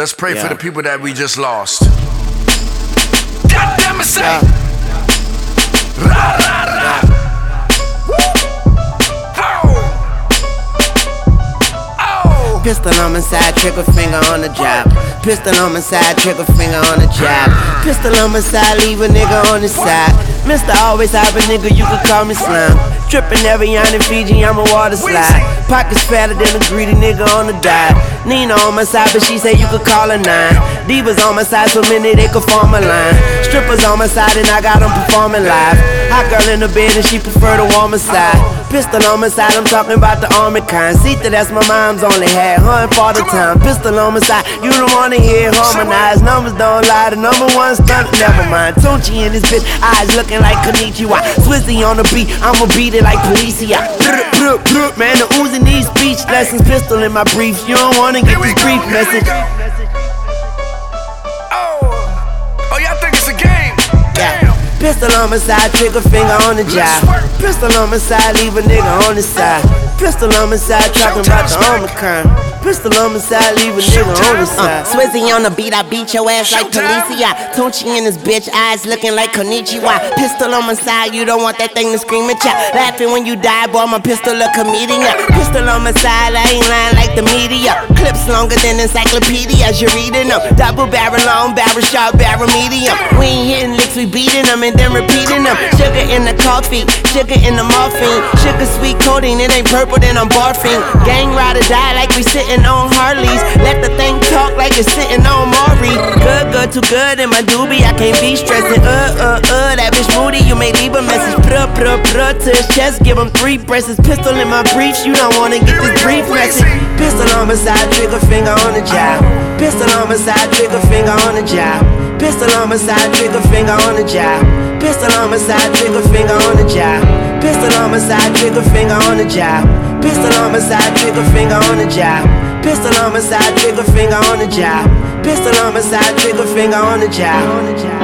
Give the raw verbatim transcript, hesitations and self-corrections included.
Let's pray yeah. for the people that we just lost. God damn it, say. Yeah. Ra, ra, ra. Oh. Pistol on my side, trigger finger on the job. Pistol on my side, trigger finger on the job. Pistol on my side, leave a nigga on the side. Mister always have a nigga, you can call me slime. Trippin' every on in Fiji, I'm a water slide. Pockets fatter than a greedy nigga on the dive. Nina on my side, but she say you could call her nine. Divas on my side, so many they could form a line. Strippers on my side, and I got them performing live. Hot girl in the bed, and she prefer the warmer side. Pistol on my side, I'm talking about the army kind. See that that's my mom's only had, hunting for the time. Pistol on my side, you don't wanna hear harmonized. Numbers don't lie, the number one stunt, never mind. Tunchi in this bitch, eyes looking like Konnichiwa. Swizzy on the beat, I'ma beat it like Policia. Man, the Uzi needs speech lessons. Pistol in my briefs, you don't wanna get this brief message. Oh, y'all think it's a game? Yeah. Pistol on my side, trigger finger on the job. Pistol on my side, leave a nigga on the side. Pistol on my side, talking about the Omicron. Pistol on my side, leave a nigga on the side. Uh, Swizzy on the beat, I beat your ass like Policia. Tunchi in this bitch, eyes looking like Konnichiwa. Pistol on my side, you don't want that thing to scream at ya. Laughing when you die, boy, my pistol a comedian. Pistol on my side, I ain't lying like the media. Clips longer than encyclopedias, you're reading them. Double barrel long, barrel sharp, barrel medium. We ain't hitting licks, we beating them and then repeating them. Sugar in the coffee, sugar in the morphine. Sugar sweet coating, it ain't purple, then I'm barfing. Gang ride or die like we sitting on Harleys. Let the thing talk like it's sitting on Maury. Good, good, too good in my doobie, I can't be stressing. Uh, uh, uh, that bitch Moody, you may leave a message. Pruh, pruh, pruh to his chest, give him three presses. Pistol in my briefs, you don't wanna get this brief message. Pistol on my side, trigger finger on the job. Pistol on my side, trigger finger on the job. Pistol on my side, trigger finger on the job. Pistol on my side, trigger finger on the job. Pistol on my side, trigger finger on the job. Pistol on my side, trigger finger on the job. Pistol on my side, trigger finger on the job. Pistol on my side, trigger finger on the job.